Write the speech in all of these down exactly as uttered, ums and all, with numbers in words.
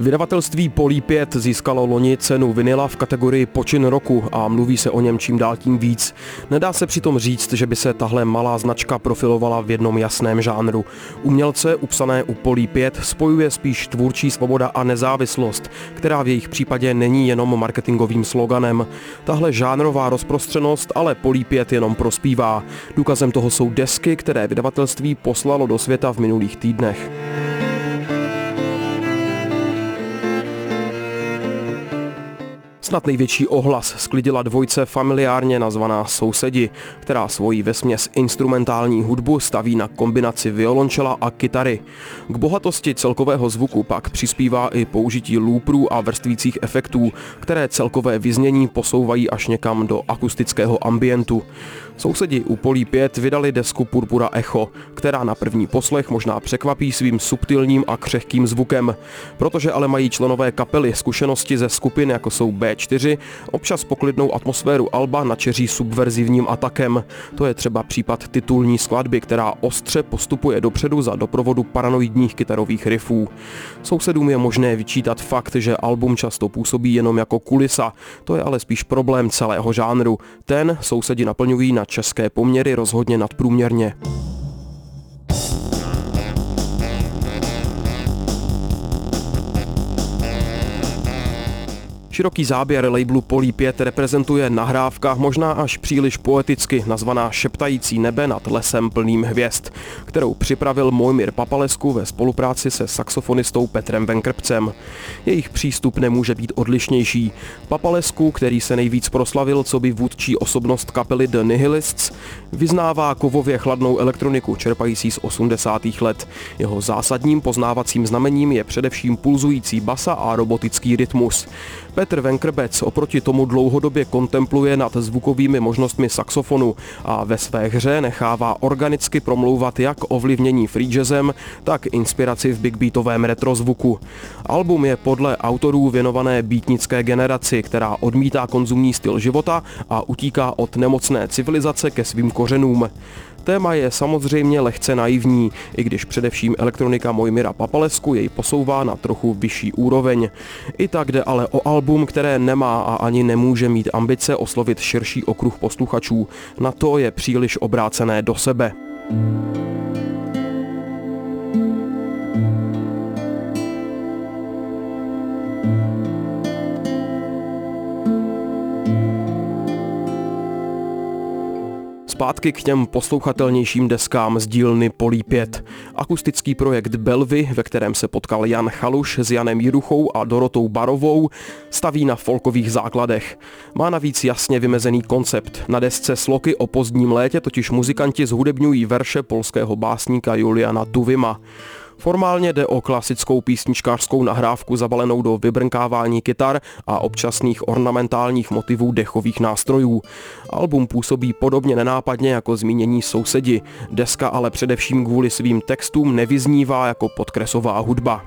Vydavatelství Polí pět získalo loni cenu vinyla v kategorii Počin roku a mluví se o něm čím dál tím víc. Nedá se přitom říct, že by se tahle malá značka profilovala v jednom jasném žánru. Umělce upsané u Polí pět spojuje spíš tvůrčí svoboda a nezávislost, která v jejich případě není jenom marketingovým sloganem. Tahle žánrová rozprostřenost ale Polí pět jenom prospívá. Důkazem toho jsou desky, které vydavatelství poslalo do světa v minulých týdnech. Snad největší ohlas sklidila dvojce familiárně nazvaná Sousedi, která svoji vesměs instrumentální hudbu staví na kombinaci violončela a kytary. K bohatosti celkového zvuku pak přispívá i použití looprů a vrstvících efektů, které celkové vyznění posouvají až někam do akustického ambientu. Sousedi u Polí pět vydali desku Purpura Echo, která na první poslech možná překvapí svým subtilním a křehkým zvukem. Protože ale mají členové kapely zkušenosti ze skupin jako jsou bé čtyři, občas poklidnou atmosféru alba načeří subverzivním atakem. To je třeba případ titulní skladby, která ostře postupuje dopředu za doprovodu paranoidních kytarových riffů. Sousedům je možné vyčítat fakt, že album často působí jenom jako kulisa, to je ale spíš problém celého žánru. Ten Sousedi naplňují na české poměry rozhodně nadprůměrně. Široký záběr labelu Polí pět reprezentuje nahrávka možná až příliš poeticky nazvaná Šeptající nebe nad lesem plným hvězd, kterou připravil Mojmír Papalescu ve spolupráci se saxofonistou Petrem Venkrpcem. Jejich přístup nemůže být odlišnější. Papalescu, který se nejvíc proslavil coby vůdčí osobnost kapely The Nihilists, vyznává kovově chladnou elektroniku čerpající z osmdesátých let. Jeho zásadním poznávacím znamením je především pulzující basa a robotický rytmus. Petr Venkrbec oproti tomu dlouhodobě kontempluje nad zvukovými možnostmi saxofonu a ve své hře nechává organicky promlouvat jak ovlivnění free jazzem, tak inspiraci v big beatovém retrozvuku. Album je podle autorů věnované beatnické generaci, která odmítá konzumní styl života a utíká od nemocné civilizace ke svým kořenům. Téma je samozřejmě lehce naivní, i když především elektronika Mojmíra Papalescu jej posouvá na trochu vyšší úroveň. I tak jde ale o album, které nemá a ani nemůže mít ambice oslovit širší okruh posluchačů. Na to je příliš obrácené do sebe. Zpátky k těm poslouchatelnějším deskám z dílny Polí pět. Akustický projekt Belvy, ve kterém se potkal Jan Chaluš s Janem Jiruchou a Dorotou Barovou, staví na folkových základech. Má navíc jasně vymezený koncept. Na desce Sloky o pozdním létě totiž muzikanti zhudebňují verše polského básníka Juliana Tuwima. Formálně jde o klasickou písničkářskou nahrávku zabalenou do vybrnkávání kytar a občasných ornamentálních motivů dechových nástrojů. Album působí podobně nenápadně jako zmínění Sousedi, deska ale především kvůli svým textům nevyznívá jako podkresová hudba.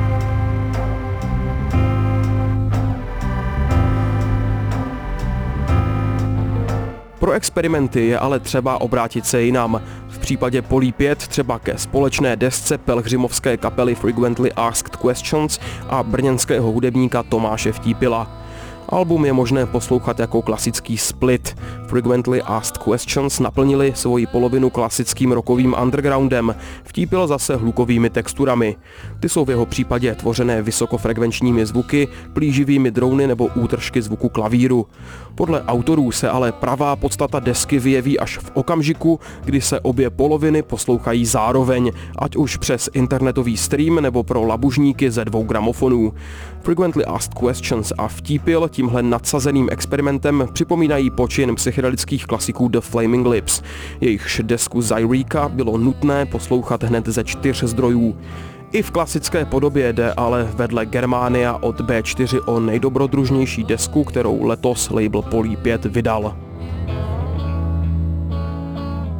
Pro experimenty je ale třeba obrátit se jinam. V případě Polí pět třeba ke společné desce pelhřimovské kapely Frequently Asked Questions a brněnského hudebníka Tomáše Vtípila. Album je možné poslouchat jako klasický split. Frequently Asked Questions naplnili svoji polovinu klasickým rockovým undergroundem, Vtípil zase hlukovými texturami. Ty jsou v jeho případě tvořené vysokofrekvenčními zvuky, plíživými drouny nebo útržky zvuku klavíru. Podle autorů se ale pravá podstata desky vyjeví až v okamžiku, kdy se obě poloviny poslouchají zároveň, ať už přes internetový stream nebo pro labužníky ze dvou gramofonů. Frequently Asked Questions a Vtípil tímhle nadsazeným experimentem připomínají počin psychedelických klasiků The Flaming Lips. Jejichž desku Zyreka bylo nutné poslouchat hned ze čtyř zdrojů. I v klasické podobě jde ale vedle Germania od bé čtyři o nejdobrodružnější desku, kterou letos label Polí pět vydal.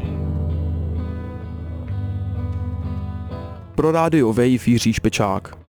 Pro Rádio Wave Jiří Špičák.